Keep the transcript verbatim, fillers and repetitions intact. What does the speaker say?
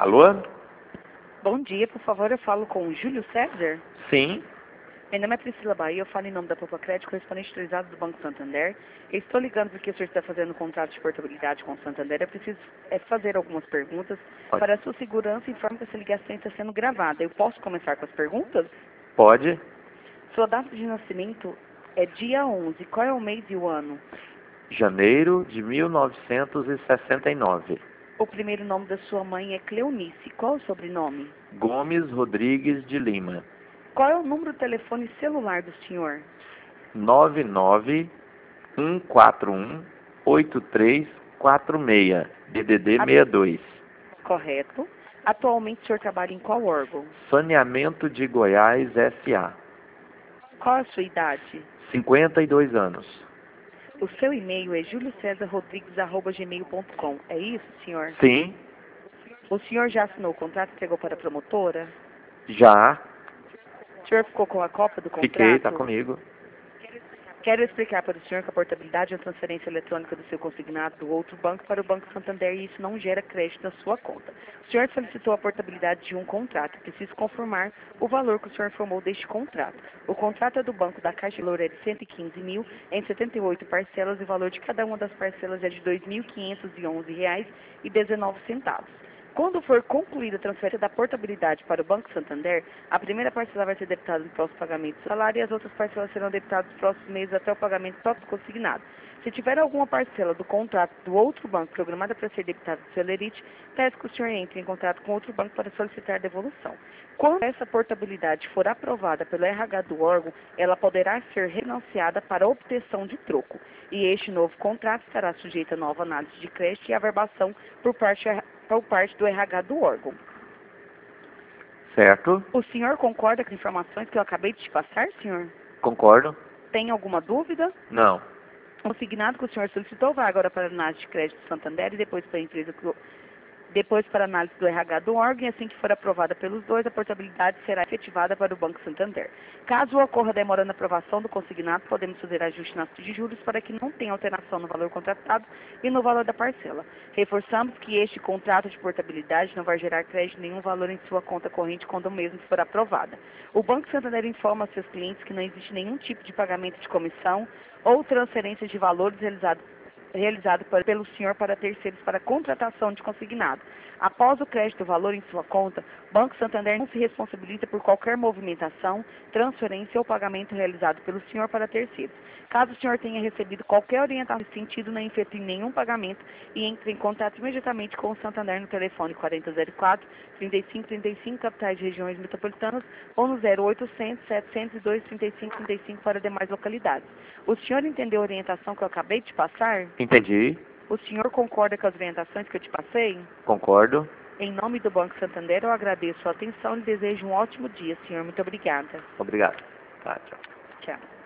Alô? Bom dia, por favor, eu falo com o Júlio César. Sim. Meu nome é Priscila Bahia, eu falo em nome da Popa Crédito, correspondente autorizado do Banco Santander. Eu estou ligando porque o senhor está fazendo um contrato de portabilidade com o Santander. Eu preciso é, fazer algumas perguntas. Pode. Para a sua segurança, informe que essa ligação está sendo gravada. Eu posso começar com as perguntas? Pode. Sua data de nascimento é dia onze. Qual é o mês e o ano? Janeiro de mil novecentos e sessenta e nove. O primeiro nome da sua mãe é Cleonice. Qual é o sobrenome? Gomes Rodrigues de Lima. Qual é o número do telefone celular do senhor? nove nove um quatro um oito três quatro seis. D D D A- sessenta e dois. Correto. Atualmente o senhor trabalha em qual órgão? Saneamento de Goiás S A. Qual a sua idade? cinquenta e dois anos. O seu e-mail é julio cesar rodrigues arroba gmail ponto com. É isso, senhor? Sim. O senhor já assinou o contrato e entregou para a promotora? Já. O senhor ficou com a cópia do Fiquei, tá contrato? comigo. Quero explicar para o senhor que a portabilidade é uma transferência eletrônica do seu consignado do outro banco para o Banco Santander e isso não gera crédito na sua conta. O senhor solicitou a portabilidade de um contrato. Preciso confirmar o valor que o senhor informou deste contrato. O contrato é do Banco da Caixa de Valor é de cento e quinze mil em setenta e oito parcelas e o valor de cada uma das parcelas é de dois mil quinhentos e onze reais e dezenove centavos. Quando for concluída a transferência da portabilidade para o Banco Santander, a primeira parcela vai ser debitada no próximo pagamento do salário e as outras parcelas serão debitadas nos próximos meses até o pagamento próprio consignado. Se tiver alguma parcela do contrato do outro banco programada para ser debitada do Celerite, peço que o senhor entre em contato com outro banco para solicitar devolução. Quando essa portabilidade for aprovada pelo R H do órgão, ela poderá ser refinanciada para obtenção de troco. E este novo contrato estará sujeito a nova análise de crédito e averbação por parte por parte do R H do órgão. Certo? O senhor concorda com as informações que eu acabei de te passar, senhor? Concordo? Tem alguma dúvida? Não. O consignado que o senhor solicitou vai agora para a análise de crédito do Santander e depois para a empresa que o- depois para a análise do R H do órgão e assim que for aprovada pelos dois, a portabilidade será efetivada para o Banco Santander. Caso ocorra demora na aprovação do consignado, podemos fazer ajuste nas taxas de juros para que não tenha alteração no valor contratado e no valor da parcela. Reforçamos que este contrato de portabilidade não vai gerar crédito nenhum valor em sua conta corrente quando o mesmo for aprovada. O Banco Santander informa aos seus clientes que não existe nenhum tipo de pagamento de comissão ou transferência de valores realizado realizado por- pelo senhor para terceiros para contratação de consignado. Após o crédito do valor em sua conta, o Banco Santander não se responsabiliza por qualquer movimentação, transferência ou pagamento realizado pelo senhor para terceiros. Caso o senhor tenha recebido qualquer orientação nesse sentido, não efetue nenhum pagamento e entre em contato imediatamente com o Santander no telefone quarenta zero quatro, trinta e cinco trinta e cinco, capitais de regiões metropolitanas, ou no zero oitocentos, setecentos e dois, trinta e cinco trinta e cinco para demais localidades. O senhor entendeu a orientação que eu acabei de passar? Entendi. O senhor concorda com as orientações que eu te passei? Concordo. Em nome do Banco Santander, eu agradeço a atenção e desejo um ótimo dia, senhor. Muito obrigada. Obrigado. Tá, tchau. Tchau.